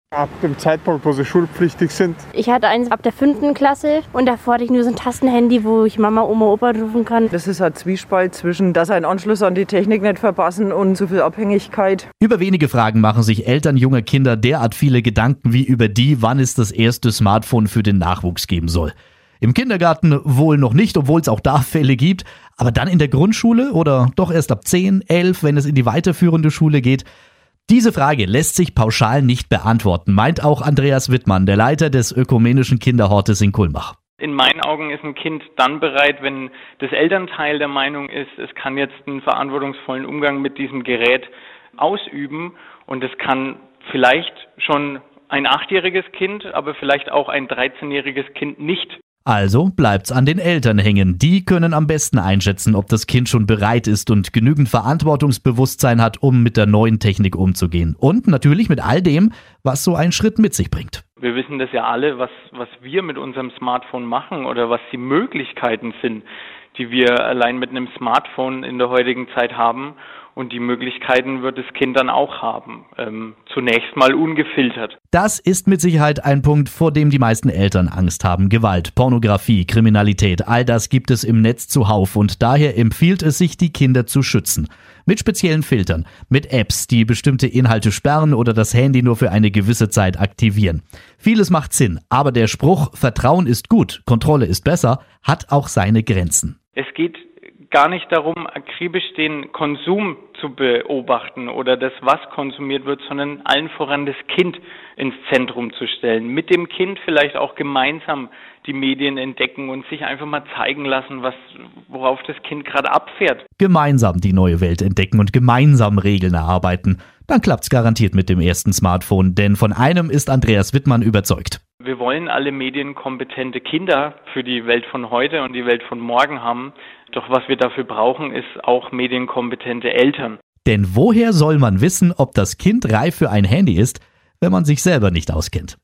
Ab dem Zeitpunkt, wo sie schulpflichtig sind. Ich hatte eins ab der 5. Klasse und davor hatte ich nur so ein Tastenhandy, wo ich Mama, Oma, Opa rufen kann. Das ist ein Zwiespalt zwischen, dass ein Anschluss an die Technik nicht verpassen und zu viel Abhängigkeit. Über wenige Fragen machen sich Eltern junger Kinder derart viele Gedanken wie über die, wann es das erste Smartphone für den Nachwuchs geben soll. Im Kindergarten wohl noch nicht, obwohl es auch da Fälle gibt, aber dann in der Grundschule oder doch erst ab 10, 11, wenn es in die weiterführende Schule geht. Diese Frage lässt sich pauschal nicht beantworten, meint auch Andreas Wittmann, der Leiter des ökumenischen Kinderhortes in Kulmbach. In meinen Augen ist ein Kind dann bereit, wenn das Elternteil der Meinung ist, es kann jetzt einen verantwortungsvollen Umgang mit diesem Gerät ausüben, und es kann vielleicht schon ein 8-jähriges Kind, aber vielleicht auch ein 13-jähriges Kind nicht. Also bleibt's an den Eltern hängen. Die können am besten einschätzen, ob das Kind schon bereit ist und genügend Verantwortungsbewusstsein hat, um mit der neuen Technik umzugehen. Und natürlich mit all dem, was so ein Schritt mit sich bringt. Wir wissen das ja alle, was wir mit unserem Smartphone machen oder was die Möglichkeiten sind, die wir allein mit einem Smartphone in der heutigen Zeit haben. Und die Möglichkeiten wird das Kind dann auch haben. Zunächst mal ungefiltert. Das ist mit Sicherheit ein Punkt, vor dem die meisten Eltern Angst haben. Gewalt, Pornografie, Kriminalität, all das gibt es im Netz zuhauf. Und daher empfiehlt es sich, die Kinder zu schützen. Mit speziellen Filtern, mit Apps, die bestimmte Inhalte sperren oder das Handy nur für eine gewisse Zeit aktivieren. Vieles macht Sinn, aber der Spruch, Vertrauen ist gut, Kontrolle ist besser, hat auch seine Grenzen. Es geht gar nicht darum, akribisch den Konsum zu beobachten oder das, was konsumiert wird, sondern allen voran das Kind ins Zentrum zu stellen. Mit dem Kind vielleicht auch gemeinsam die Medien entdecken und sich einfach mal zeigen lassen, worauf das Kind gerade abfährt. Gemeinsam die neue Welt entdecken und gemeinsam Regeln erarbeiten. Dann klappt's garantiert mit dem ersten Smartphone, denn von einem ist Andreas Wittmann überzeugt. Wir wollen alle medienkompetente Kinder für die Welt von heute und die Welt von morgen haben. Doch was wir dafür brauchen, ist auch medienkompetente Eltern. Denn woher soll man wissen, ob das Kind reif für ein Handy ist, wenn man sich selber nicht auskennt?